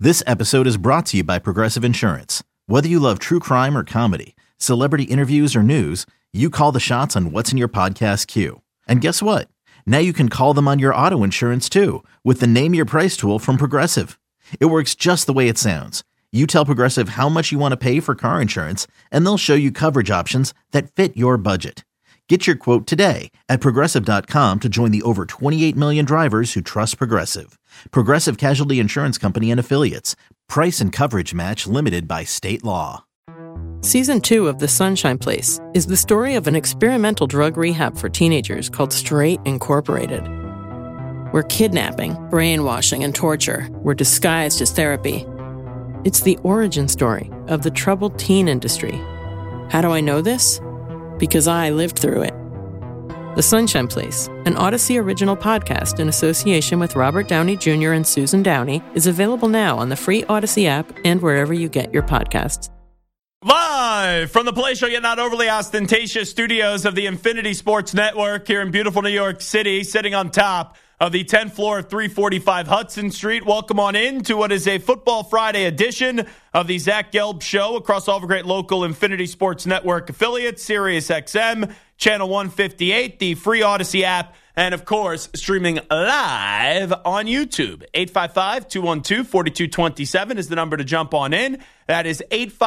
This episode is brought to you by Progressive Insurance. Whether you love true crime or comedy, celebrity interviews or news, you call the shots on what's in your podcast queue. And guess what? Now you can call them on your auto insurance too with the Name Your Price tool from Progressive. It works just the way it sounds. You tell Progressive how much you want to pay for car insurance, and they'll show you coverage options that fit your budget. Get your quote today at Progressive.com to join the over 28 million drivers who trust Progressive. Progressive Casualty Insurance Company and Affiliates. Price and coverage match limited by state law. Season 2 of The Sunshine Place is the story of an experimental drug rehab for teenagers called Straight Incorporated, where kidnapping, brainwashing, and torture were disguised as therapy. It's the origin story of the troubled teen industry. How do I know this? Because I lived through it. The Sunshine Place, an Odyssey original podcast in association with Robert Downey Jr. and Susan Downey, is available now on the free Odyssey app and wherever you get your podcasts. Live from the palatial yet not overly ostentatious studios of the Infinity Sports Network here in beautiful New York City, sitting on top of the 10th floor of 345 Hudson Street. Welcome on in to what is a Football Friday edition of the Zach Gelb Show across all the great local Infinity Sports Network affiliates, Sirius XM, Channel 158, the free Odyssey app, and, of course, streaming live on YouTube. 855-212-4227 is the number to jump on in. That is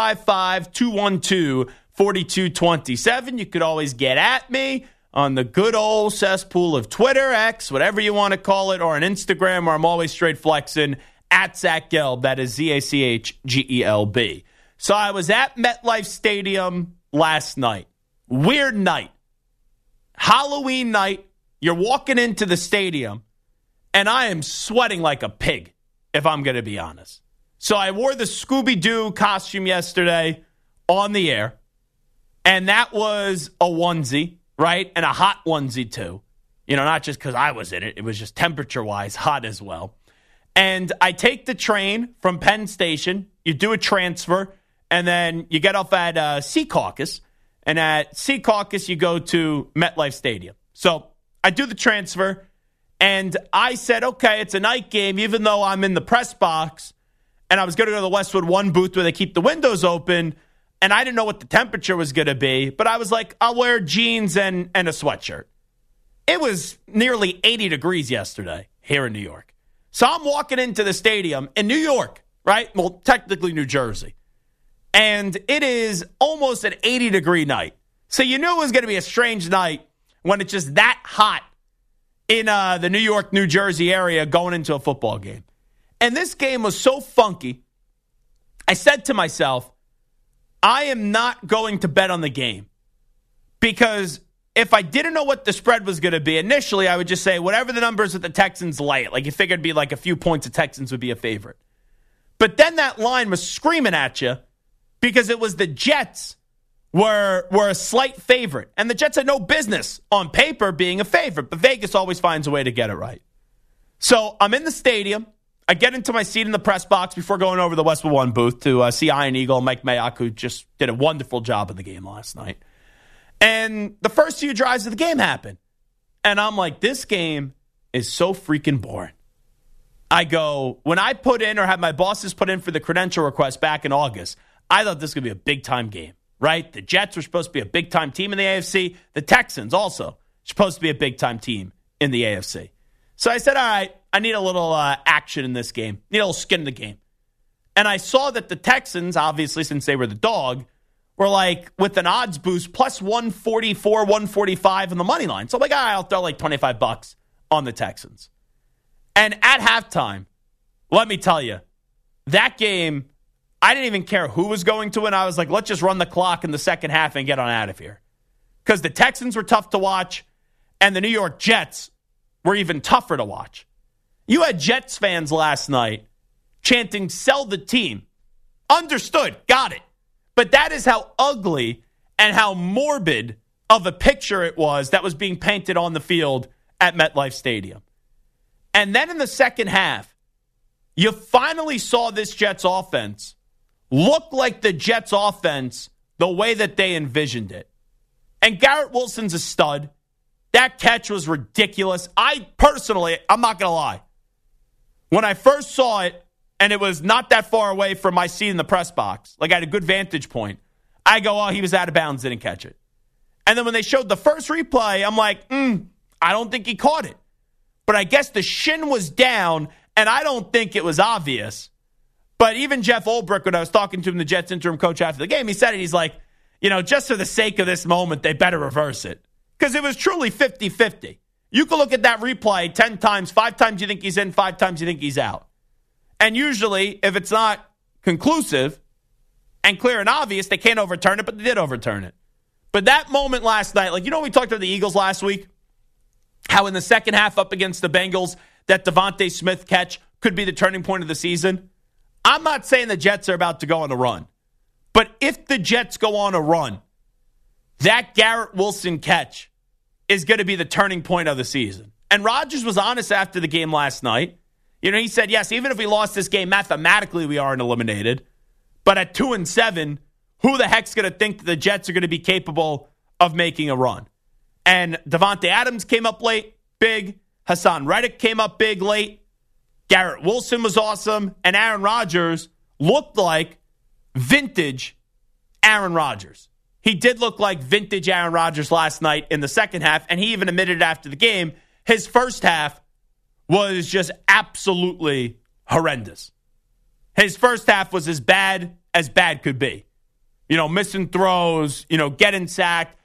855-212-4227. You could always get at me on the good old cesspool of Twitter, X, whatever you want to call it, or on Instagram, where I'm always straight flexing, at Zach Gelb. That is ZACHGELB. So I was at MetLife Stadium last night. Weird night. Halloween night. You're walking into the stadium, and I am sweating like a pig, if I'm going to be honest. So I wore the Scooby-Doo costume yesterday on the air, and that was a onesie, right? And a hot onesie, too. You know, not just because I was in it. It was just temperature-wise hot as well. And I take the train from Penn Station. You do a transfer, and then you get off at Secaucus. And at Secaucus, you go to MetLife Stadium. So I do the transfer, and I said, okay, it's a night game, even though I'm in the press box, and I was going to go to the Westwood One booth where they keep the windows open, and I didn't know what the temperature was going to be, but I was like, I'll wear jeans and a sweatshirt. It was nearly 80 degrees yesterday here in New York. So I'm walking into the stadium in New York, right? Well, technically New Jersey. And it is almost an 80-degree night. So you knew it was going to be a strange night when it's just that hot in the New York, New Jersey area going into a football game. And this game was so funky, I said to myself, I am not going to bet on the game. Because if I didn't know what the spread was going to be, initially I would just say whatever the numbers that the Texans lay it. Like you figured it'd be like a few points the Texans would be a favorite. But then that line was screaming at you because it was the Jets were a slight favorite. And the Jets had no business on paper being a favorite, but Vegas always finds a way to get it right. So I'm in the stadium. I get into my seat in the press box before going over to the Westwood One booth to see Iron Eagle and Mike Mayock, who just did a wonderful job in the game last night. And the first few drives of the game happened. And I'm like, this game is so freaking boring. I go, when I put in or had my bosses put in for the credential request back in August, I thought this was going to be a big-time game. Right? The Jets were supposed to be a big-time team in the AFC. The Texans also supposed to be a big-time team in the AFC. So I said, all right, I need a little action in this game. Need a little skin in the game. And I saw that the Texans, obviously, since they were the dog, were like, with an odds boost, plus 144, 145 in the money line. So I'm like, all right, I'll throw like $25 on the Texans. And at halftime, let me tell you, that game, I didn't even care who was going to win. I was like, let's just run the clock in the second half and get on out of here. Because the Texans were tough to watch, and the New York Jets were even tougher to watch. You had Jets fans last night chanting, sell the team. Understood. Got it. But that is how ugly and how morbid of a picture it was that was being painted on the field at MetLife Stadium. And then in the second half, you finally saw this Jets offense look like the Jets offense the way that they envisioned it. And Garrett Wilson's a stud. That catch was ridiculous. I'm not going to lie. When I first saw it, and it was not that far away from my seat in the press box. Like, I had a good vantage point. I go, oh, he was out of bounds, didn't catch it. And then when they showed the first replay, I'm like, I don't think he caught it. But I guess the shin was down, and I don't think it was obvious. But even Jeff Ulbrich, when I was talking to him, the Jets interim coach after the game, he said it. He's like, just for the sake of this moment, they better reverse it. Because it was truly 50-50. You can look at that replay 10 times. 5 times you think he's in, 5 times you think he's out. And usually, if it's not conclusive and clear and obvious, they can't overturn it, but they did overturn it. But that moment last night, we talked about the Eagles last week, how in the second half up against the Bengals, that Devontae Smith catch could be the turning point of the season. I'm not saying the Jets are about to go on a run. But if the Jets go on a run, that Garrett Wilson catch is going to be the turning point of the season. And Rodgers was honest after the game last night. He said, yes, even if we lost this game, mathematically we aren't eliminated. But at 2-7, who the heck's going to think that the Jets are going to be capable of making a run? And Devontae Adams came up late, big. Hassan Reddick came up big late. Garrett Wilson was awesome. And Aaron Rodgers looked like vintage Aaron Rodgers. He did look like vintage Aaron Rodgers last night in the second half, and he even admitted after the game his first half was just absolutely horrendous. His first half was as bad could be. Missing throws, getting sacked,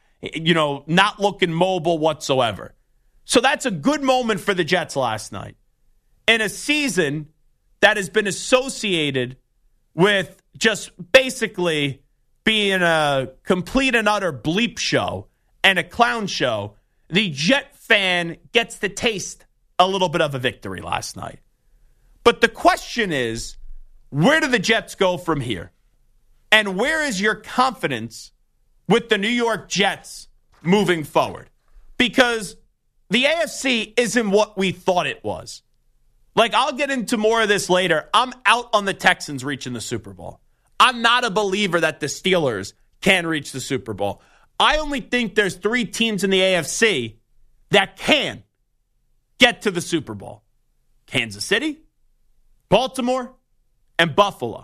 not looking mobile whatsoever. So that's a good moment for the Jets last night. In a season that has been associated with just basically being a complete and utter bleep show and a clown show, the Jet fan gets to taste a little bit of a victory last night. But the question is, where do the Jets go from here? And where is your confidence with the New York Jets moving forward? Because the AFC isn't what we thought it was. I'll get into more of this later. I'm out on the Texans reaching the Super Bowl. I'm not a believer that the Steelers can reach the Super Bowl. I only think there's 3 teams in the AFC that can get to the Super Bowl. Kansas City, Baltimore, and Buffalo.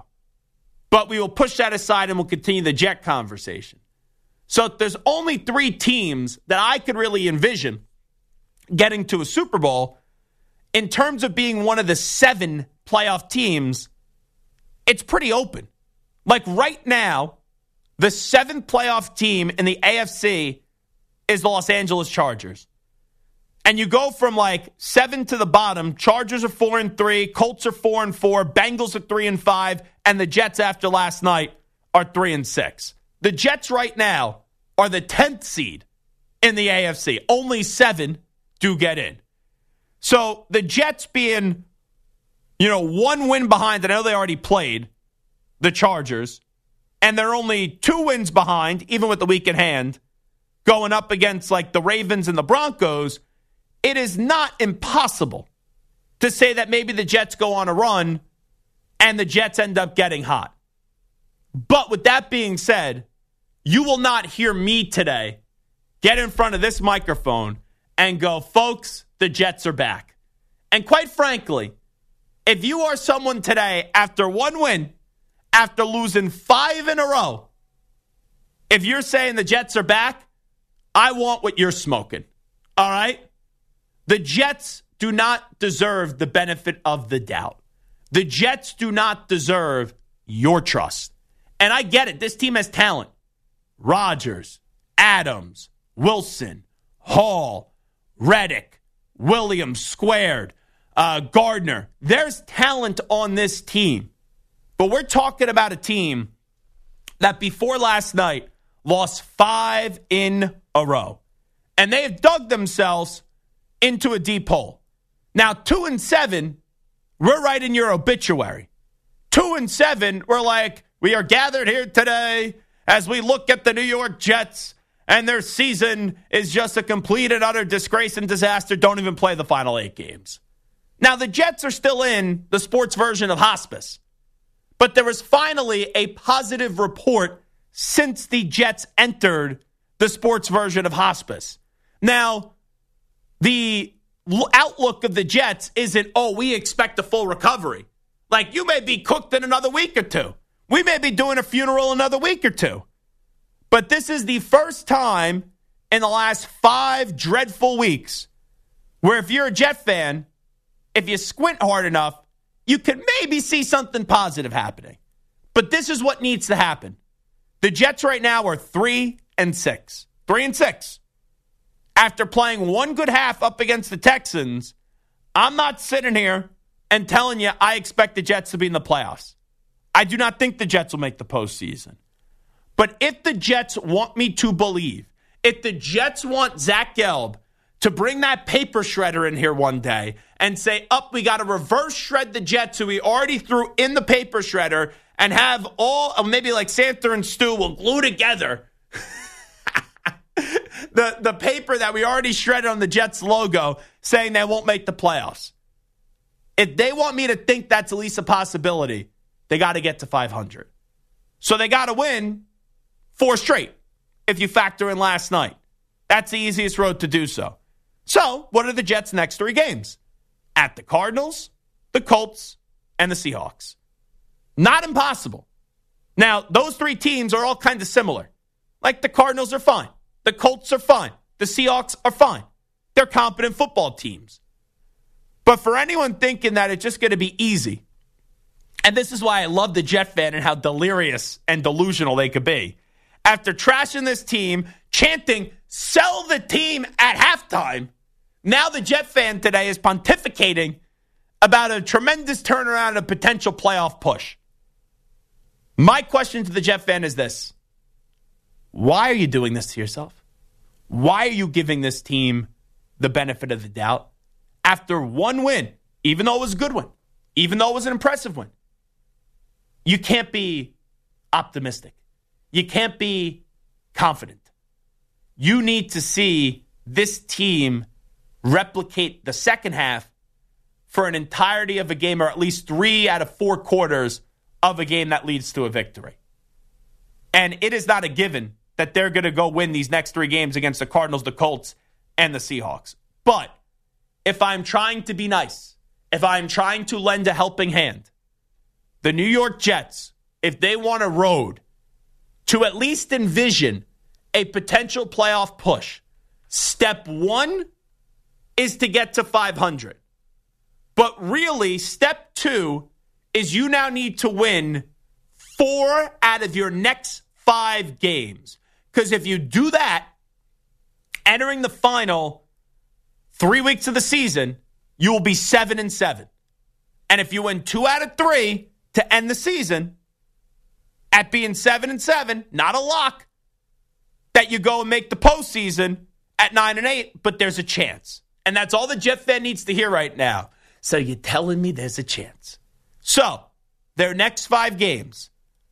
But we will push that aside and we'll continue the Jet conversation. So there's only 3 teams that I could really envision getting to a Super Bowl. In terms of being one of the 7 playoff teams, it's pretty open. Right now, the 7th playoff team in the AFC is the Los Angeles Chargers. And you go from 7 to the bottom. Chargers are 4-3, Colts are 4-4, Bengals are 3-5, and the Jets after last night are 3-6. The Jets right now are the 10th seed in the AFC. Only 7 do get in. So the Jets being, 1 win behind, I know they already played the Chargers, and they're only 2 wins behind, even with the week in hand, going up against the Ravens and the Broncos. It is not impossible to say that maybe the Jets go on a run and the Jets end up getting hot. But with that being said, you will not hear me today get in front of this microphone and go, folks, the Jets are back. And quite frankly, if you are someone today after 1 win, after losing 5 in a row, if you're saying the Jets are back, I want what you're smoking. All right? The Jets do not deserve the benefit of the doubt. The Jets do not deserve your trust. And I get it. This team has talent. Rodgers, Adams, Wilson, Hall, Reddick, Williams squared, Gardner. There's talent on this team. But we're talking about a team that before last night lost 5 in a row. And they have dug themselves into a deep hole. Now, 2-7, we're writing your obituary. 2-7, we're we are gathered here today as we look at the New York Jets, and their season is just a complete and utter disgrace and disaster. Don't even play the final 8 games. Now, the Jets are still in the sports version of hospice. But there was finally a positive report since the Jets entered the sports version of hospice. Now, the outlook of the Jets isn't, we expect a full recovery. Like, you may be cooked in another week or two. We may be doing a funeral another week or two. But this is the first time in the last 5 dreadful weeks where if you're a Jet fan, if you squint hard enough, you can maybe see something positive happening. But this is what needs to happen. The Jets right now are 3-6. 3-6. After playing one good half up against the Texans, I'm not sitting here and telling you I expect the Jets to be in the playoffs. I do not think the Jets will make the postseason. But if the Jets want me to believe, if the Jets want Zach Gelb to bring that paper shredder in here one day and say, we got to reverse shred the Jets who we already threw in the paper shredder and have all, maybe like Santa and Stu will glue together the paper that we already shredded on the Jets logo saying they won't make the playoffs. If they want me to think that's at least a possibility, they got to get to 500. So they got to win 4 straight if you factor in last night. That's the easiest road to do so. So what are the Jets' next 3 games? At the Cardinals, the Colts, and the Seahawks. Not impossible. Now, those 3 teams are all kind of similar. Like the Cardinals are fine. The Colts are fine. The Seahawks are fine. They're competent football teams. But for anyone thinking that it's just going to be easy, and this is why I love the Jet fan and how delirious and delusional they could be. After trashing this team, chanting, sell the team at halftime, now the Jet fan today is pontificating about a tremendous turnaround and a potential playoff push. My question to the Jet fan is this. Why are you doing this to yourself? Why are you giving this team the benefit of the doubt? After one win, even though it was a good one, even though it was an impressive one, you can't be optimistic. You can't be confident. You need to see this team replicate the second half for an entirety of a game, or at least 3 out of 4 quarters of a game that leads to a victory. And it is not a given that they're going to go win these next 3 games against the Cardinals, the Colts, and the Seahawks. But if I'm trying to be nice, if I'm trying to lend a helping hand, the New York Jets, if they want a road to at least envision a potential playoff push, step 1 is to get to 500. But really, step 2 is you now need to win 4 out of your next 5 games. Because if you do that, entering the final 3 weeks of the season, you will be 7-7. And if you win 2 out of 3 to end the season, at being 7-7, not a lock that you go and make the postseason at 9-8, but there's a chance. And that's all the Jet fan needs to hear right now. So you're telling me there's a chance. So, their next 5 games,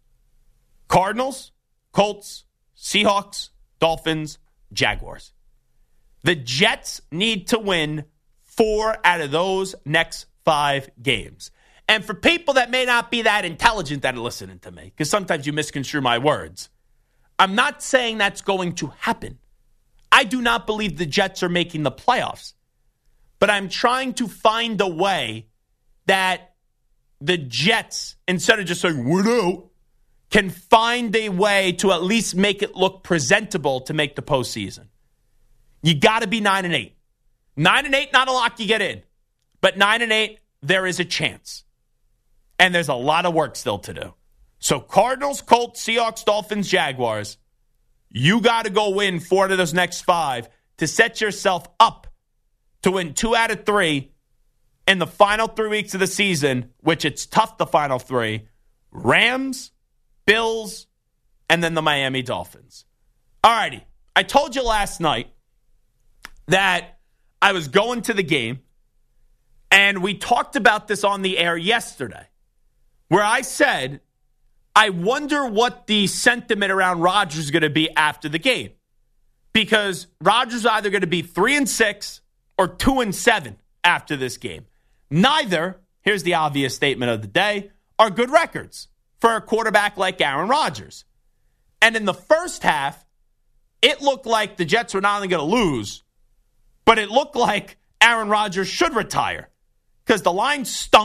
Cardinals, Colts, Seahawks, Dolphins, Jaguars. The Jets need to win 4 out of those next 5 games. And for people that may not be that intelligent that are listening to me, because sometimes you misconstrue my words, I'm not saying that's going to happen. I do not believe the Jets are making the playoffs. But I'm trying to find a way that the Jets, instead of just saying, we're out, can find a way to at least make it look presentable to make the postseason. You got to be 9-8. 9-8, not a lock you get in. But 9-8, there is a chance. And there's a lot of work still to do. So Cardinals, Colts, Seahawks, Dolphins, Jaguars, you got to go win 4 of those next 5 to set yourself up to win 2 out of 3 in the final 3 weeks of the season, which it's tough, the final 3. Rams, Bills, and then the Miami Dolphins. All righty. I told you last night that I was going to the game, and we talked about this on the air yesterday, where I said, I wonder what the sentiment around Rodgers is going to be after the game. Because Rodgers is either going to be 3-6 or 2-7 after this game. Neither, here's the obvious statement of the day, are good records for a quarterback like Aaron Rodgers. And in the first half, it looked like the Jets were not only going to lose, but it looked like Aaron Rodgers should retire. Because the line stunk.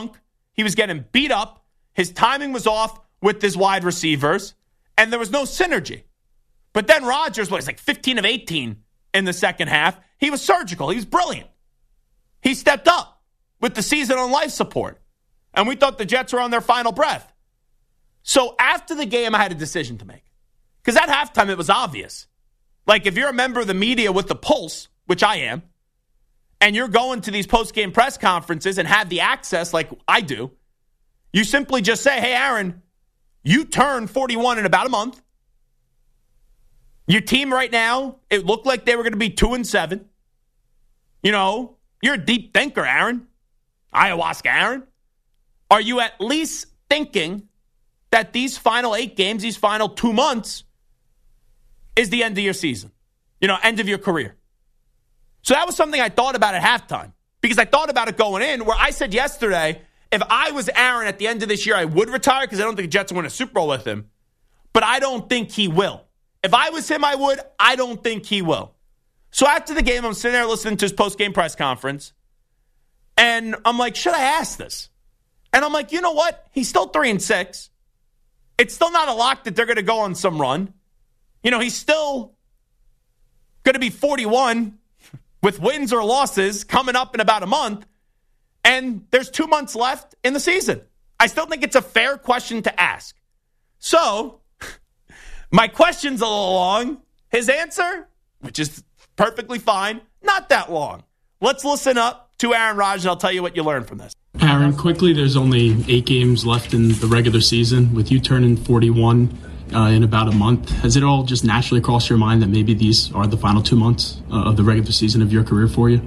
He was getting beat up. His timing was off with his wide receivers, and there was no synergy. But then Rodgers was like 15 of 18 in the second half. He was surgical. He was brilliant. He stepped up with the season on life support. And we thought the Jets were on their final breath. So after the game, I had a decision to make. Because at halftime, it was obvious. Like, if you're a member of the media with the pulse, which I am, and you're going to these post-game press conferences and have the access like I do, you simply just say, hey, Aaron, you turn 41 in about a month. Your team right now, it looked like they were going to be 2-7. You know, you're a deep thinker, Aaron. Ayahuasca, Aaron. Are you at least thinking that these final 8 games, these final 2 months, is the end of your season? You know, end of your career. So that was something I thought about at halftime. Because I thought about it going in, where I said yesterday, if I was Aaron at the end of this year, I would retire because I don't think the Jets will win a Super Bowl with him. But I don't think he will. If I was him, I would. I don't think he will. So after the game, I'm sitting there listening to his post-game press conference. And I'm like, should I ask this? And I'm like, you know what? He's still 3-6. It's still not a lock that they're going to go on some run. You know, he's still going to be 41 with wins or losses coming up in about a month. And there's 2 months left in the season. I still think it's a fair question to ask. So my question's a little long. His answer, which is perfectly fine, not that long. Let's listen up to Aaron Rodgers, and I'll tell you what you learned from this. Aaron, quickly, there's only 8 games left in the regular season. With you turning 41 in about a month, has it all just naturally crossed your mind that maybe these are the final 2 months of the regular season of your career for you?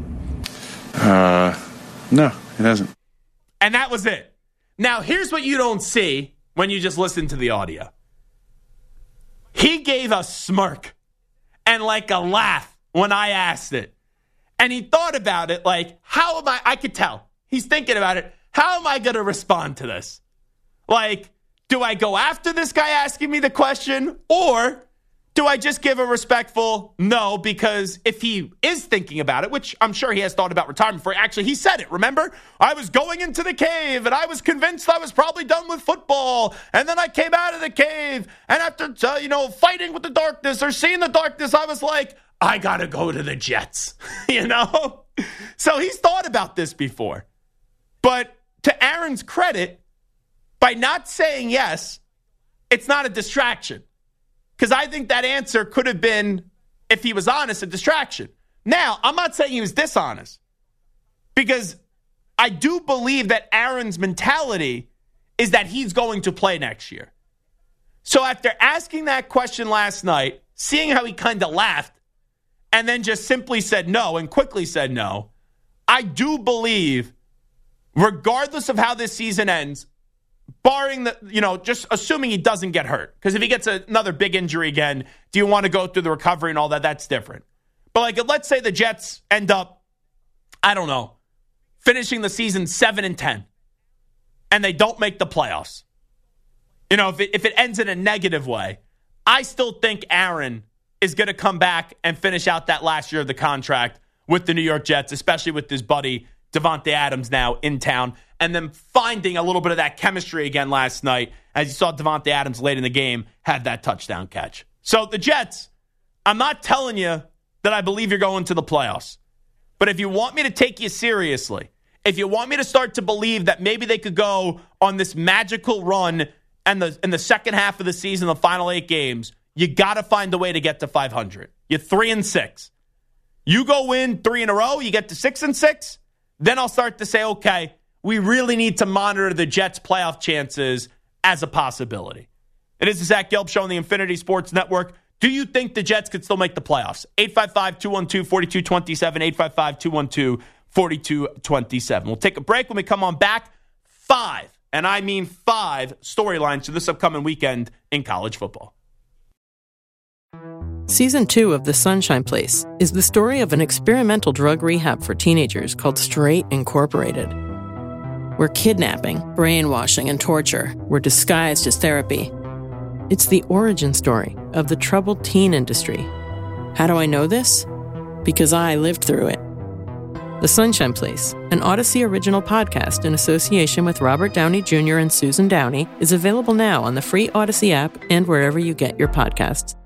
No, it hasn't. And that was it. Now, here's what you don't see when you just listen to the audio. He gave a smirk and like a laugh when I asked it. And he thought about it like, how am I could tell. He's thinking about it. How am I going to respond to this? Like, do I go after this guy asking me the question? Or do I just give a respectful no? Because if he is thinking about it, which I'm sure he has thought about retirement for, actually, he said it, remember? I was going into the cave, and I was convinced I was probably done with football. And then I came out of the cave, and after, fighting with the darkness or seeing the darkness, I was like, I got to go to the Jets, So he's thought about this before. But to Aaron's credit, by not saying yes, it's not a distraction. Because I think that answer could have been, if he was honest, a distraction. Now, I'm not saying he was dishonest. Because I do believe that Aaron's mentality is that he's going to play next year. So after asking that question last night, seeing how he kind of laughed, and then just simply said no and quickly said no, I do believe, regardless of how this season ends, barring just assuming he doesn't get hurt. Because if he gets another big injury again, do you want to go through the recovery and all that? That's different. But let's say the Jets end up, I don't know, finishing the season 7-10, and they don't make the playoffs. If it ends in a negative way, I still think Aaron is going to come back and finish out that last year of the contract with the New York Jets, especially with his buddy Davante Adams now in town, and then finding a little bit of that chemistry again last night, as you saw Davante Adams late in the game had that touchdown catch. So the Jets, I'm not telling you that I believe you're going to the playoffs, but if you want me to take you seriously, if you want me to start to believe that maybe they could go on this magical run in the second half of the season, the final 8 games, you got to find a way to get to 500. You're 3-6. You go win 3 in a row, you get to 6-6, then I'll start to say, okay, we really need to monitor the Jets' playoff chances as a possibility. It is the Zach Gelb Show on the Infinity Sports Network. Do you think the Jets could still make the playoffs? 855-212-4227, 855-212-4227. We'll take a break. When we come on back, 5, and I mean 5 storylines to this upcoming weekend in college football. Season 2 of The Sunshine Place is the story of an experimental drug rehab for teenagers called Straight Incorporated, where kidnapping, brainwashing, and torture were disguised as therapy. It's the origin story of the troubled teen industry. How do I know this? Because I lived through it. The Sunshine Place, an Odyssey original podcast in association with Robert Downey Jr. and Susan Downey, is available now on the free Odyssey app and wherever you get your podcasts.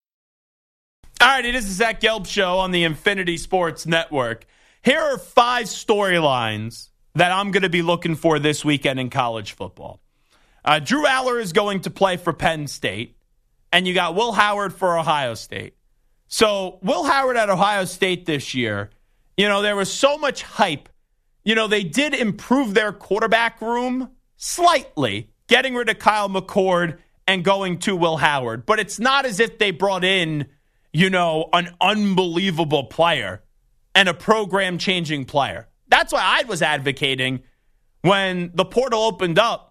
All right, it is the Zach Gelb Show on the Infinity Sports Network. Here are 5 storylines that I'm going to be looking for this weekend in college football. Drew Aller is going to play for Penn State, and you got Will Howard for Ohio State. So Will Howard at Ohio State this year, there was so much hype. They did improve their quarterback room slightly, getting rid of Kyle McCord and going to Will Howard. But it's not as if they brought in, an unbelievable player and a program-changing player. That's why I was advocating when the portal opened up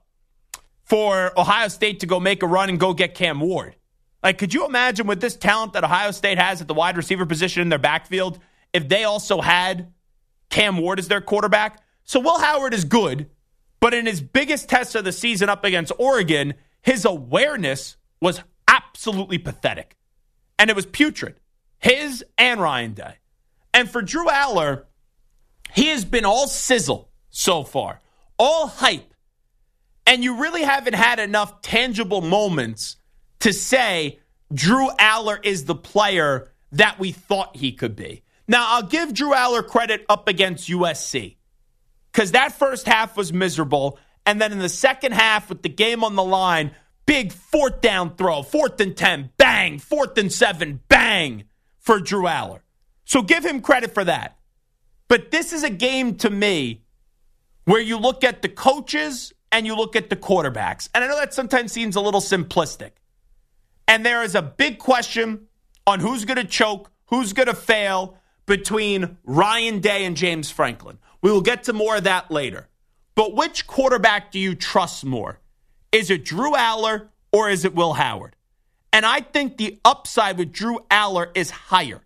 for Ohio State to go make a run and go get Cam Ward. Like, could you imagine with this talent that Ohio State has at the wide receiver position in their backfield, if they also had Cam Ward as their quarterback? So Will Howard is good, but in his biggest test of the season up against Oregon, his awareness was absolutely pathetic. And it was putrid. His and Ryan Day. And for Drew Aller, he has been all sizzle so far, all hype. And you really haven't had enough tangible moments to say Drew Aller is the player that we thought he could be. Now, I'll give Drew Aller credit up against USC because that first half was miserable. And then in the second half with the game on the line, big 4th down throw, 4th and 10, bang, 4th and 7, bang for Drew Aller. So give him credit for that. But this is a game to me where you look at the coaches and you look at the quarterbacks. And I know that sometimes seems a little simplistic. And there is a big question on who's going to choke, who's going to fail between Ryan Day and James Franklin. We will get to more of that later. But which quarterback do you trust more? Is it Drew Aller or is it Will Howard? And I think the upside with Drew Aller is higher.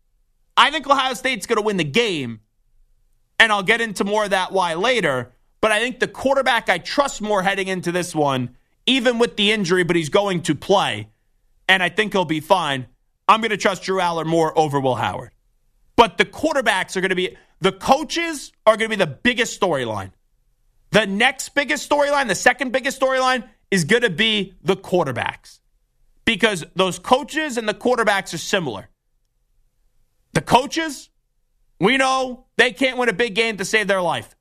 I think Ohio State's going to win the game, and I'll get into more of that why later. But I think the quarterback I trust more heading into this one, even with the injury, but he's going to play, and I think he'll be fine. I'm going to trust Drew Aller more over Will Howard. But the quarterbacks are going to be, the coaches are going to be the biggest storyline. The next biggest storyline, the second biggest storyline, is going to be the quarterbacks. Because those coaches and the quarterbacks are similar. The coaches, we know they can't win a big game to save their life.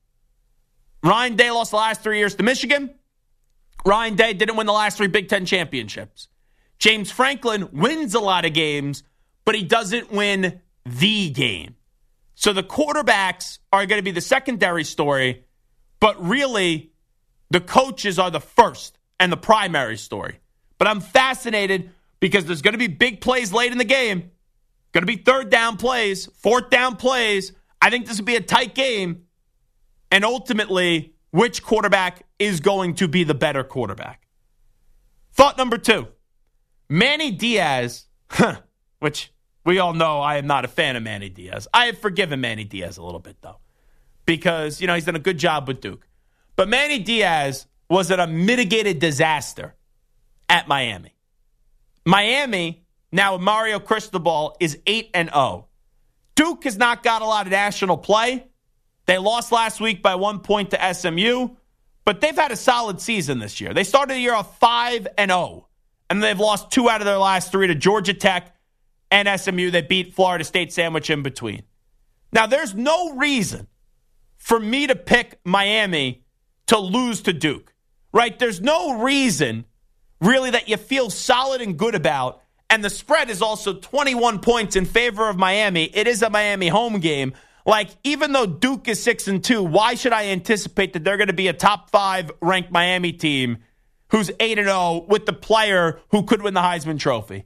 Ryan Day lost the last 3 years to Michigan. Ryan Day didn't win the last 3 Big Ten championships. James Franklin wins a lot of games, but he doesn't win the game. So the quarterbacks are going to be the secondary story, but really the coaches are the first and the primary story. But I'm fascinated because there's going to be big plays late in the game. Going to be 3rd down plays, 4th down plays. I think this will be a tight game. And ultimately, which quarterback is going to be the better quarterback? Thought number 2. Manny Diaz, which we all know I am not a fan of Manny Diaz. I have forgiven Manny Diaz a little bit, though, because, he's done a good job with Duke. But Manny Diaz was a mitigated disaster at Miami. Miami, now with Mario Cristobal, is 8-0. Duke has not got a lot of national play. They lost last week by 1 point to SMU, but they've had a solid season this year. They started the year off 5-0, and they've lost 2 out of their last 3 to Georgia Tech and SMU. They beat Florida State sandwich in between. Now, there's no reason for me to pick Miami to lose to Duke, right? There's no reason, really, that you feel solid and good about. And the spread is also 21 points in favor of Miami. It is a Miami home game. Like, even though Duke is 6-2, why should I anticipate that they're going to be a top 5 ranked Miami team who's 8-0 with the player who could win the Heisman Trophy?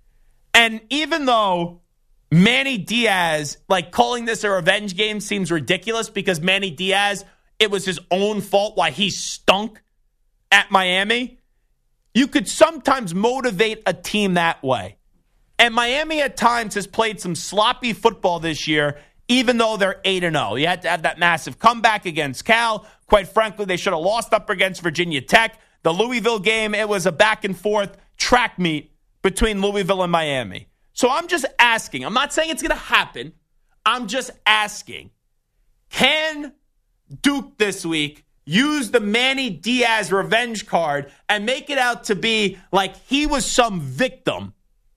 And even though Manny Diaz, calling this a revenge game seems ridiculous because Manny Diaz, it was his own fault why he stunk at Miami, you could sometimes motivate a team that way. And Miami at times has played some sloppy football this year, even though they're 8-0. You had to have that massive comeback against Cal. Quite frankly, they should have lost up against Virginia Tech. The Louisville game, it was a back-and-forth track meet between Louisville and Miami. So I'm just asking. I'm not saying it's going to happen. I'm just asking. Can Duke this week use the Manny Diaz revenge card and make it out to be like he was some victim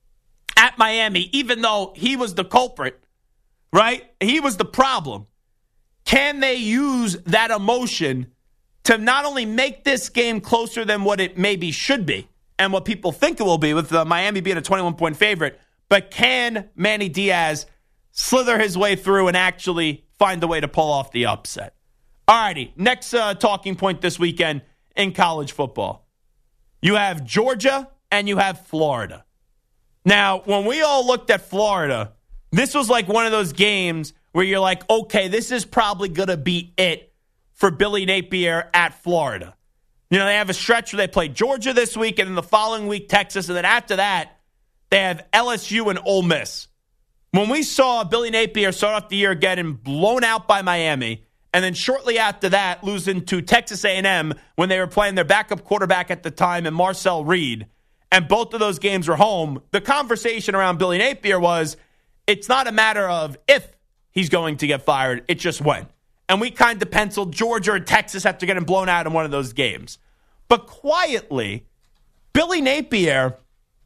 at Miami, even though he was the culprit, right? He was the problem. Can they use that emotion to not only make this game closer than what it maybe should be and what people think it will be with Miami being a 21-point favorite, but can Manny Diaz slither his way through and actually find a way to pull off the upset? All righty, next talking point this weekend in college football. You have Georgia and you have Florida. Now, when we all looked at Florida, this was like one of those games where you're like, okay, this is probably going to be it for Billy Napier at Florida. You know, they have a stretch where they play Georgia this week, and then the following week, Texas, and then after that, they have LSU and Ole Miss. When we saw Billy Napier start off the year getting blown out by Miami, and then shortly after that, losing to Texas A&M when they were playing their backup quarterback at the time, and Marcel Reed, and both of those games were home, the conversation around Billy Napier was, it's not a matter of if he's going to get fired, it's just when. And we kind of penciled Georgia or Texas after getting blown out in one of those games. But quietly, Billy Napier,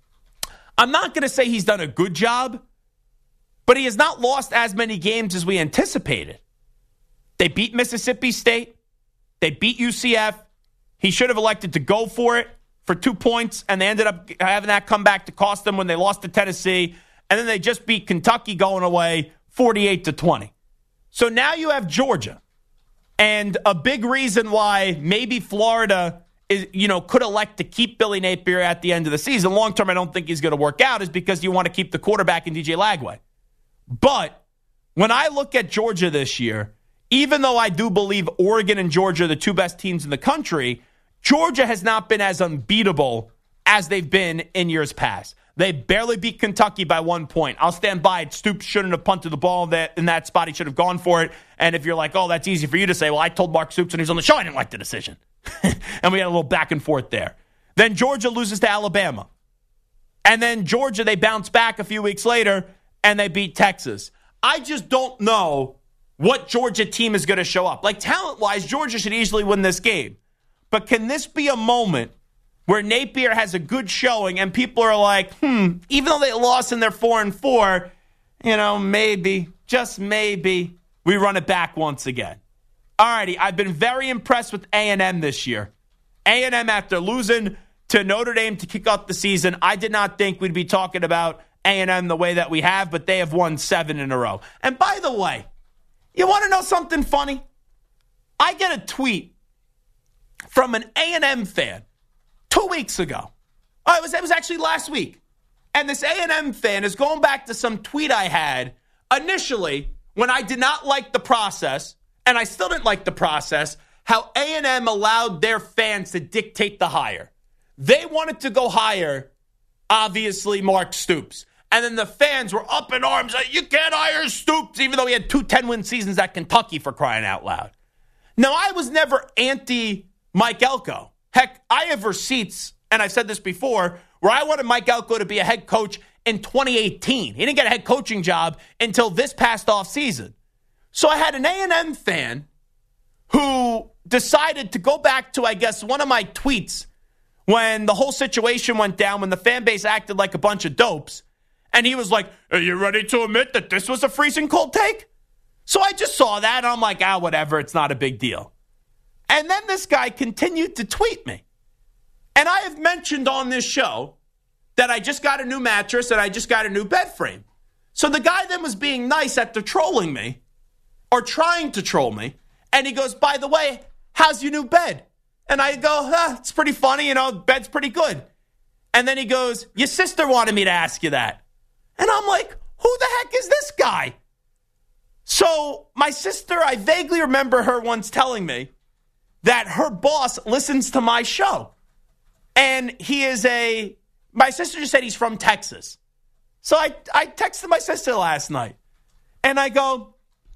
I'm not going to say he's done a good job, but he has not lost as many games as we anticipated. They beat Mississippi State. They beat UCF. He should have elected to go for it for 2 points, and they ended up having that come back to cost them when they lost to Tennessee. And then they just beat Kentucky going away 48-20. So now you have Georgia. And a big reason why maybe Florida is, could elect to keep Billy Napier at the end of the season. Long term, I don't think he's going to work out, is because you want to keep the quarterback in DJ Lagway. But when I look at Georgia this year, even though I do believe Oregon and Georgia are the two best teams in the country, Georgia has not been as unbeatable as they've been in years past. They barely beat Kentucky by 1 point. I'll stand by it. Stoops shouldn't have punted the ball in that spot. He should have gone for it. And if you're like, oh, that's easy for you to say, well, I told Mark Stoops when he was on the show I didn't like the decision. And we had a little back and forth there. Then Georgia loses to Alabama. And then Georgia, they bounce back a few weeks later, and they beat Texas. I just don't know what Georgia team is going to show up. Like, talent-wise, Georgia should easily win this game. But can this be a moment where Napier has a good showing and people are like, even though they lost and they're 4-4, maybe, just maybe, we run it back once again. Alrighty, I've been very impressed with A&M this year. A&M, after losing to Notre Dame to kick off the season, I did not think we'd be talking about A&M the way that we have, but they have won 7 in a row. And by the way, you want to know something funny? I get a tweet from an A&M fan 2 weeks ago. It was actually last week. And this A&M fan is going back to some tweet I had initially when I did not like the process, and I still didn't like the process, how A&M allowed their fans to dictate the hire. They wanted to go hire, obviously, Mark Stoops. And then the fans were up in arms, like, you can't hire Stoops, even though he had 2 10-win seasons at Kentucky, for crying out loud. Now, I was never anti-Mike Elko. Heck, I have receipts, and I've said this before, where I wanted Mike Elko to be a head coach in 2018. He didn't get a head coaching job until this past offseason. So I had an A&M fan who decided to go back to, I guess, one of my tweets when the whole situation went down, when the fan base acted like a bunch of dopes. And he was like, are you ready to admit that this was a freezing cold take? So I just saw that, and I'm like, whatever, it's not a big deal. And then this guy continued to tweet me. And I have mentioned on this show that I just got a new mattress and I just got a new bed frame. So the guy then was being nice after trolling me, or trying to troll me, and he goes, by the way, how's your new bed? And I go, it's pretty funny, bed's pretty good. And then he goes, your sister wanted me to ask you that. And I'm like, who the heck is this guy? So my sister, I vaguely remember her once telling me that her boss listens to my show. And my sister just said he's from Texas. So I texted my sister last night. And I go,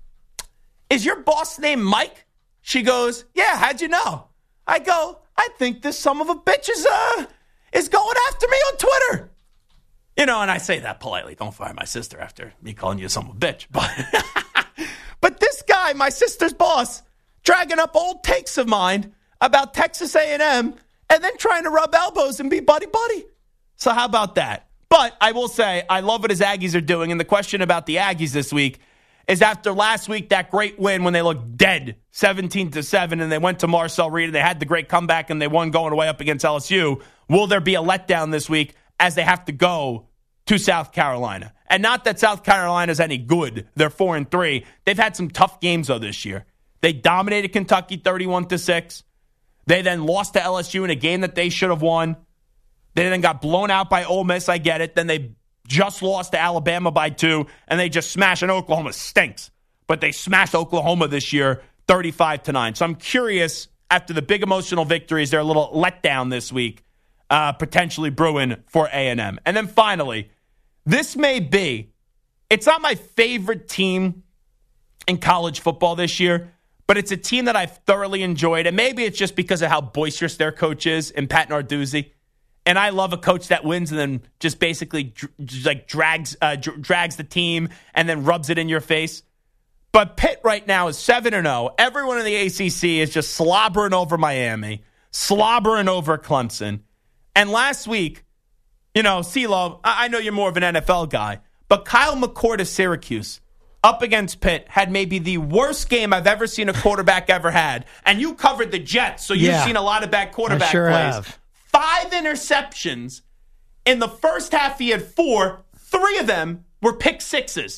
is your boss named Mike? She goes, yeah, how'd you know? I go, I think this son of a bitch is going after me on Twitter. And I say that politely. Don't fire my sister after me calling you son of a bitch. But this guy guy, my sister's boss, dragging up old takes of mine about Texas A&M and then trying to rub elbows and be buddy-buddy. So how about that? But I will say, I love what his Aggies are doing. And the question about the Aggies this week is after last week, that great win when they looked dead, 17-7, and they went to Marcel Reed and they had the great comeback and they won going away up against LSU. Will there be a letdown this week as they have to go to South Carolina? And not that South Carolina's any good. They're 4-3. They've had some tough games, though, this year. They dominated Kentucky 31-6. They then lost to LSU in a game that they should have won. They then got blown out by Ole Miss, I get it. Then they just lost to Alabama by 2, and they just smashed, and Oklahoma stinks. But they smashed Oklahoma this year 35-9. So I'm curious, after the big emotional victories, they're a little letdown this week, potentially brewing for A&M. And then finally, this may be, it's not my favorite team in college football this year, but it's a team that I've thoroughly enjoyed. And maybe it's just because of how boisterous their coach is in Pat Narduzzi. And I love a coach that wins and then just basically drags the team and then rubs it in your face. But Pitt right now is 7-0. Everyone in the ACC is just slobbering over Miami, slobbering over Clemson. And last week, CeeLo, I know you're more of an NFL guy, but Kyle McCord of Syracuse up against Pitt had maybe the worst game I've ever seen a quarterback ever had. And you covered the Jets, so you've seen a lot of bad quarterback plays. Have. 5 interceptions. In the first half, he had 4. 3 of them were pick sixes.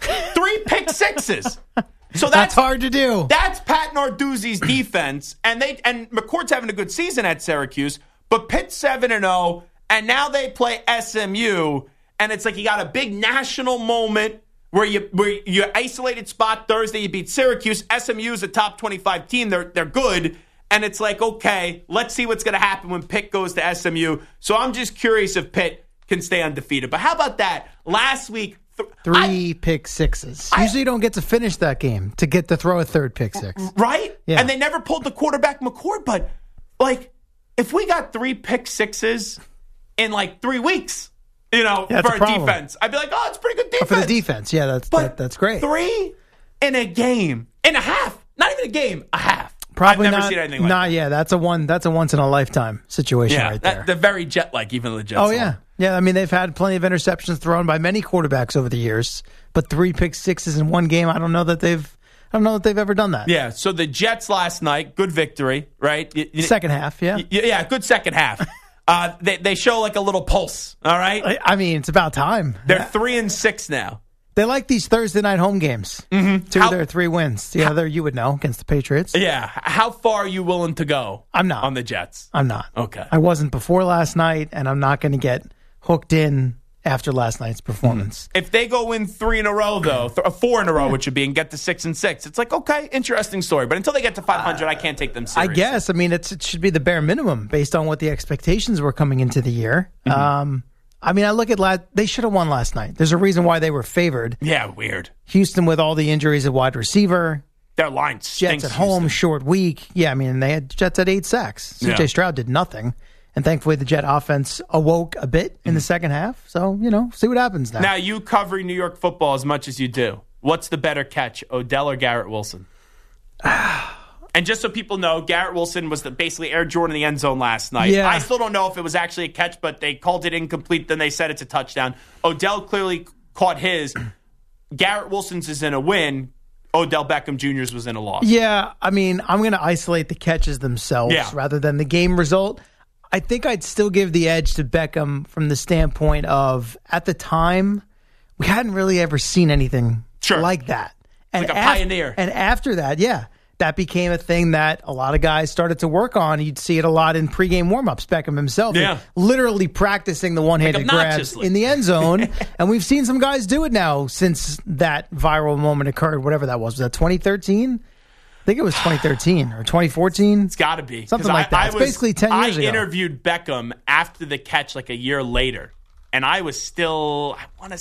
3 pick sixes. So that's hard to do. That's Pat Narduzzi's defense. And McCord's having a good season at Syracuse, but Pitt's 7-0, and now they play SMU, and it's like you got a big national moment where you isolated spot Thursday, you beat Syracuse. SMU is a top 25 team. They're good. And it's like, okay, let's see what's going to happen when Pitt goes to SMU. So I'm just curious if Pitt can stay undefeated. But how about that? Last week, 3 pick sixes. Usually you don't get to finish that game to get to throw a third pick six. Right? Yeah. And they never pulled the quarterback McCord. But, if we got 3 pick sixes in, 3 weeks, for a defense, I'd be like, oh, it's pretty good defense. For the defense, yeah, that's great. 3 in a game, in a half. Not even a game, a half. Probably I've never seen anything like that. Yeah, that's a once in a lifetime situation right there. They're very jet-like, even the Jets. Oh, yeah. Yeah, I mean, they've had plenty of interceptions thrown by many quarterbacks over the years, but 3 pick sixes in one game, I don't know that they've ever done that. Yeah, so the Jets last night, good victory, right? Second half, yeah. Yeah, good second half. They show a little pulse, all right? I mean, it's about time. They're 3-6 now. They like these Thursday night home games. Mm-hmm. 2 of their 3 wins. The other, you would know, against the Patriots. Yeah. How far are you willing to go? I'm not. On the Jets? I'm not. Okay. I wasn't before last night, and I'm not going to get hooked in after last night's performance. If they go win 3 in a row, though, 4 in a row, which would be, and get to 6-6, it's like, okay, interesting story. But until they get to 500, I can't take them seriously. I guess. I mean, it should be the bare minimum based on what the expectations were coming into the year. Mm-hmm. I mean, I look at they should have won last night. There's a reason why they were favored. Yeah, weird. Houston with all the injuries at wide receiver. Their line stinks. Jets at home, short week. Yeah, I mean, they had Jets at 8 sacks. CJ Stroud did nothing. And thankfully, the Jet offense awoke a bit in the second half. So, see what happens now. Now, you covering New York football as much as you do. What's the better catch, Odell or Garrett Wilson? And just so people know, Garrett Wilson was basically Air Jordan in the end zone last night. Yeah. I still don't know if it was actually a catch, but they called it incomplete. Then they said it's a touchdown. Odell clearly caught his. Garrett Wilson's is in a win. Odell Beckham Jr.'s was in a loss. Yeah, I mean, I'm going to isolate the catches themselves rather than the game result. I think I'd still give the edge to Beckham from the standpoint of, at the time, we hadn't really ever seen anything like that. And like a pioneer. And after that, that became a thing that a lot of guys started to work on. You'd see it a lot in pregame warmups. Beckham himself, literally practicing the one-handed grabs in the end zone. And we've seen some guys do it now since that viral moment occurred, whatever that was. Was that 2013? I think it was 2013 or 2014. It's got to be. Something like that. It's basically 10 years ago. I interviewed Beckham after the catch a year later. And I was still,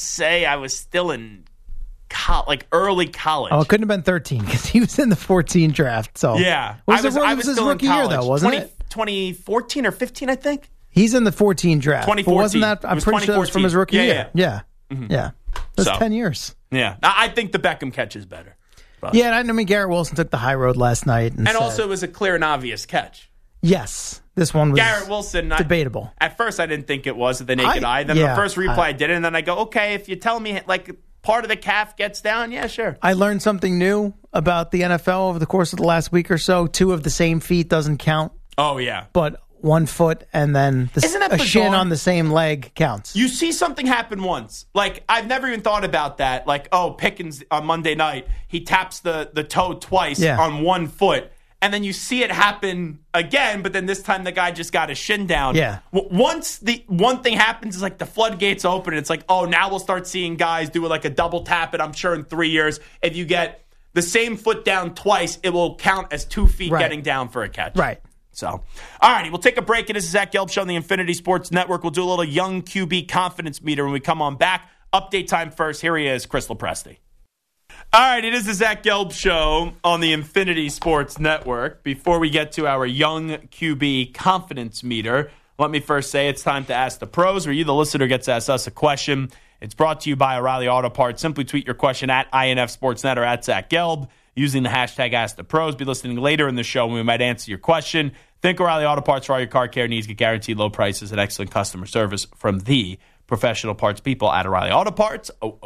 in early college. Oh, it couldn't have been 13 because he was in the 14 draft. So yeah, I was his rookie year though, wasn't it? 2014 or 15, I think. He's in the 14 draft. 2014. Wasn't that? I'm pretty sure that was from his rookie year. Yeah. Mm-hmm. Yeah. That's 10 years. Yeah, I think the Beckham catch is better. But. Yeah, and I mean, Garrett Wilson took the high road last night. And also, it was a clear and obvious catch. Yes. This one was Garrett Wilson, debatable. At first, I didn't think it was with the naked eye. Then the first replay, I did it, and then I go, okay, if you tell me, like, part of the calf gets down, yeah, sure. I learned something new about the NFL over the course of the last week or so. 2 of the same feet doesn't count. Oh, yeah. But 1 foot and then a shin on the same leg counts. You see something happen once. Like, I've never even thought about that. Like, Pickens on Monday night, he taps the toe twice on 1 foot. And then you see it happen again, but then this time the guy just got his shin down. Yeah. Once the one thing happens is like the floodgates open. It's like, now we'll start seeing guys do like a double tap. And I'm sure in 3 years, if you get the same foot down twice, it will count as 2 feet getting down for a catch. Right. So, all righty, we'll take a break. It is Zach Gelb Show on the Infinity Sports Network. We'll do a little young QB confidence meter when we come on back. Update time first. Here he is, Chris Lopresti. All right, it is the Zach Gelb Show on the Infinity Sports Network. Before we get to our young QB confidence meter, let me first say it's time to Ask the Pros, where you, the listener, gets to ask us a question. It's brought to you by O'Reilly Auto Parts. Simply tweet your question at INF Sportsnet or at Zach Gelb using the hashtag Ask the Pros. Be listening later in the show when we might answer your question. Think O'Reilly Auto Parts for all your car care needs. Get guaranteed low prices and excellent customer service from the professional parts people at O'Reilly Auto Parts.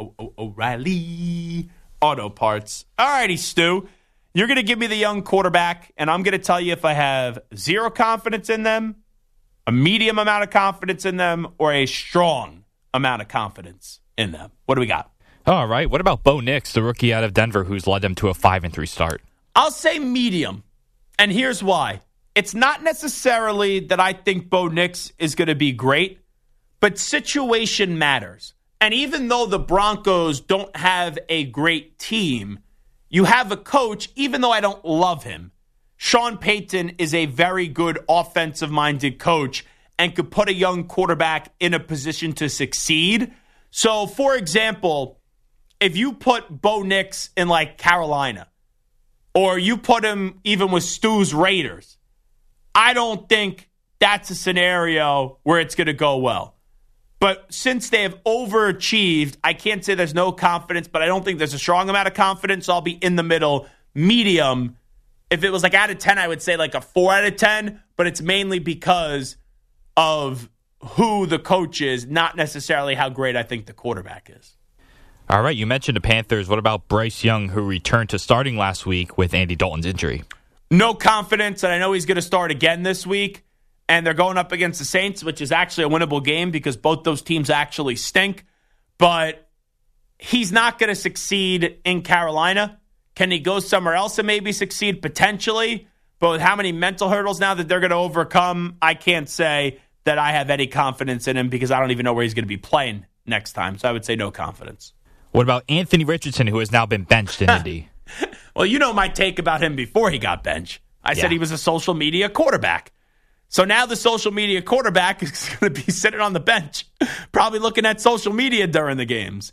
O'Reilly Auto Parts. All righty, Stu. You're going to give me the young quarterback, and I'm going to tell you if I have zero confidence in them, a medium amount of confidence in them, or a strong amount of confidence in them. What do we got? All right. What about Bo Nix, the rookie out of Denver, who's led them to a 5-3 start? I'll say medium, and here's why. It's not necessarily that I think Bo Nix is going to be great, but situation matters. And even though the Broncos don't have a great team, you have a coach, even though I don't love him. Sean Payton is a very good offensive-minded coach and could put a young quarterback in a position to succeed. So, for example, if you put Bo Nix in, like, Carolina, or you put him even with Stu's Raiders, I don't think that's a scenario where it's going to go well. But since they have overachieved, I can't say there's no confidence, but I don't think there's a strong amount of confidence. So I'll be in the middle, medium. If it was like out of 10, I would say like a 4 out of 10, but it's mainly because of who the coach is, not necessarily how great I think the quarterback is. All right, you mentioned the Panthers. What about Bryce Young, who returned to starting last week with Andy Dalton's injury? No confidence, and I know he's going to start again this week. And they're going up against the Saints, which is actually a winnable game because both those teams actually stink. But he's not going to succeed in Carolina. Can he go somewhere else and maybe succeed? Potentially. But with how many mental hurdles now that they're going to overcome, I can't say that I have any confidence in him because I don't even know where he's going to be playing next time. So I would say no confidence. What about Anthony Richardson, who has now been benched in Indy? Well, you know my take about him before he got benched. I said he was a social media quarterback. So now the social media quarterback is going to be sitting on the bench, probably looking at social media during the games.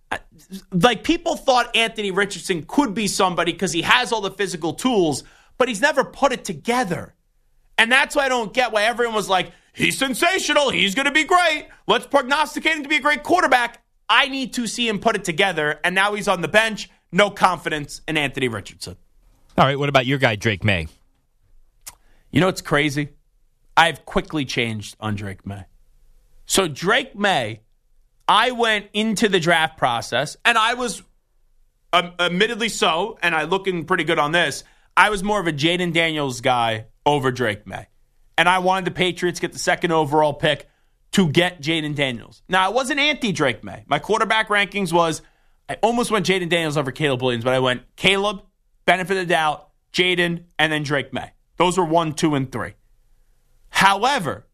Like, people thought Anthony Richardson could be somebody because he has all the physical tools, but he's never put it together. And that's why I don't get why everyone was like, he's sensational, he's going to be great, let's prognosticate him to be a great quarterback. I need to see him put it together, and now he's on the bench. No confidence in Anthony Richardson. All right, what about your guy, Drake May? You know what's crazy? I've quickly changed on Drake May. So Drake May, I went into the draft process, and I was, admittedly so, and I'm looking pretty good on this, I was more of a Jaden Daniels guy over Drake May. And I wanted the Patriots get the second overall pick to get Jaden Daniels. Now, I wasn't anti-Drake May. My quarterback rankings was, I almost went Jaden Daniels over Caleb Williams, but I went Caleb, benefit of the doubt, Jaden, and then Drake May. Those were 1, 2, and 3. However,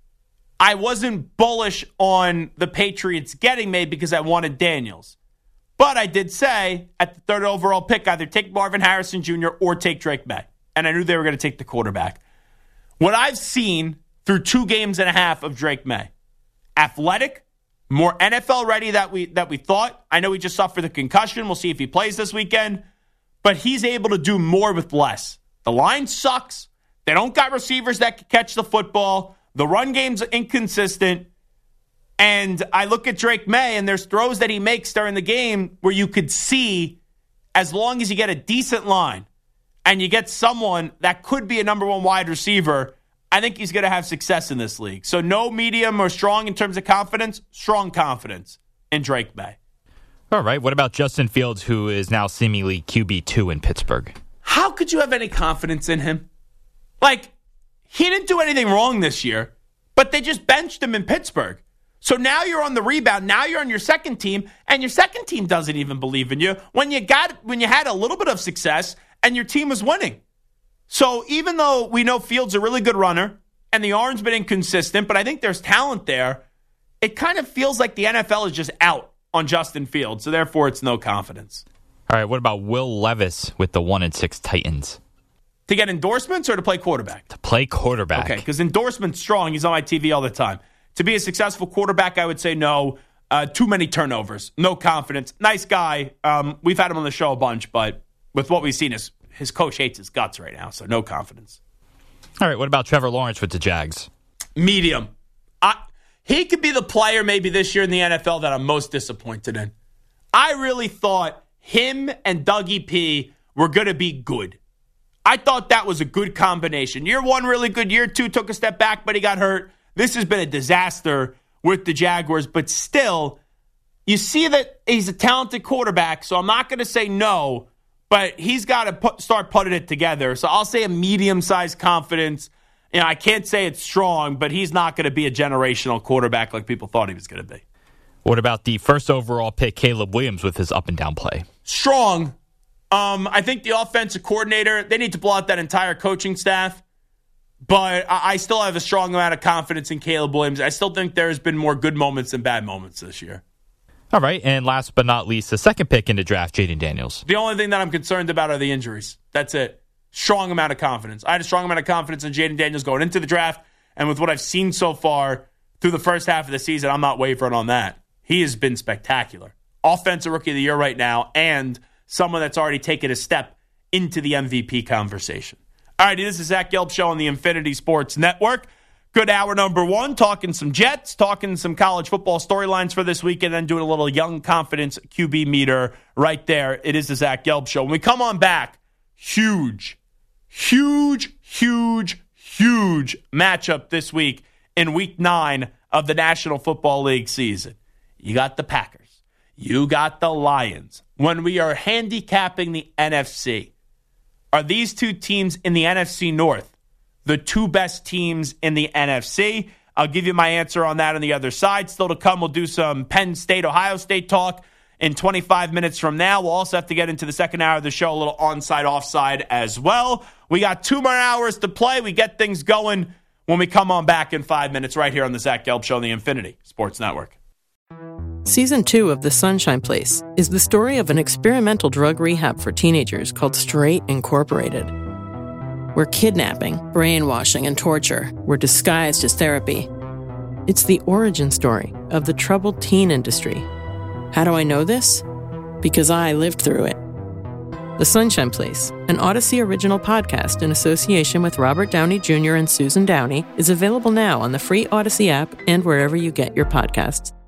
I wasn't bullish on the Patriots getting May because I wanted Daniels. But I did say at the third overall pick, either take Marvin Harrison Jr. or take Drake May. And I knew they were going to take the quarterback. What I've seen through 2 games and a half of Drake May, athletic, more NFL ready that we thought. I know he just suffered the concussion. We'll see if he plays this weekend. But he's able to do more with less. The line sucks. They don't got receivers that can catch the football. The run game's inconsistent. And I look at Drake May, and there's throws that he makes during the game where you could see as long as you get a decent line and you get someone that could be a number one wide receiver, I think he's going to have success in this league. So no medium or strong in terms of confidence, strong confidence in Drake Maye. All right. What about Justin Fields, who is now seemingly QB2 in Pittsburgh? How could you have any confidence in him? Like, he didn't do anything wrong this year, but they just benched him in Pittsburgh. So now you're on the rebound. Now you're on your second team, and your second team doesn't even believe in you when you had a little bit of success and your team was winning. So even though we know Fields is a really good runner and the arm's been inconsistent, but I think there's talent there, it kind of feels like the NFL is just out on Justin Fields. So therefore, it's no confidence. All right, what about Will Levis with the 1-6 Titans? To get endorsements or to play quarterback? To play quarterback. Okay, because endorsement's strong. He's on my TV all the time. To be a successful quarterback, I would say no. Too many turnovers. No confidence. Nice guy. We've had him on the show a bunch, but with what we've seen, his coach hates his guts right now, so no confidence. All right, what about Trevor Lawrence with the Jags? Medium. He could be the player maybe this year in the NFL that I'm most disappointed in. I really thought him and Dougie P were going to be good. I thought that was a good combination. Year one, really good. Year two, took a step back, but he got hurt. This has been a disaster with the Jaguars, but still, you see that he's a talented quarterback, so I'm not going to say no, but he's got to start putting it together. So I'll say a medium-sized confidence. You know, I can't say it's strong, but he's not going to be a generational quarterback like people thought he was going to be. What about the first overall pick, Caleb Williams, with his up-and-down play? Strong. I think the offensive coordinator, they need to blow out that entire coaching staff. But I still have a strong amount of confidence in Caleb Williams. I still think there's been more good moments than bad moments this year. All right, and last but not least, the second pick in the draft, Jayden Daniels. The only thing that I'm concerned about are the injuries. That's it. Strong amount of confidence. I had a strong amount of confidence in Jayden Daniels going into the draft, and with what I've seen so far through the first half of the season, I'm not wavering on that. He has been spectacular. Offensive Rookie of the Year right now, and someone that's already taken a step into the MVP conversation. All right, this is Zach Gelb Show on the Infinity Sports Network. Good hour number one, talking some Jets, talking some college football storylines for this week, and then doing a little young confidence QB meter right there. It is the Zach Gelb Show. When we come on back, huge matchup this week in Week 9 of the National Football League season. You got the Packers. You got the Lions. When we are handicapping the NFC, are these two teams in the NFC North the two best teams in the NFC? I'll give you my answer on that on the other side. Still to come, we'll do some Penn State, Ohio State talk in 25 minutes from now. We'll also have to get into the second hour of the show, a little onside, offside as well. We got 2 more hours to play. We get things going when we come on back in 5 minutes right here on the Zach Gelb Show on the Infinity Sports Network. Season 2 of The Sunshine Place is the story of an experimental drug rehab for teenagers called Straight Incorporated, where kidnapping, brainwashing, and torture were disguised as therapy. It's the origin story of the troubled teen industry. How do I know this? Because I lived through it. The Sunshine Place, an Odyssey original podcast in association with Robert Downey Jr. and Susan Downey, is available now on the free Odyssey app and wherever you get your podcasts.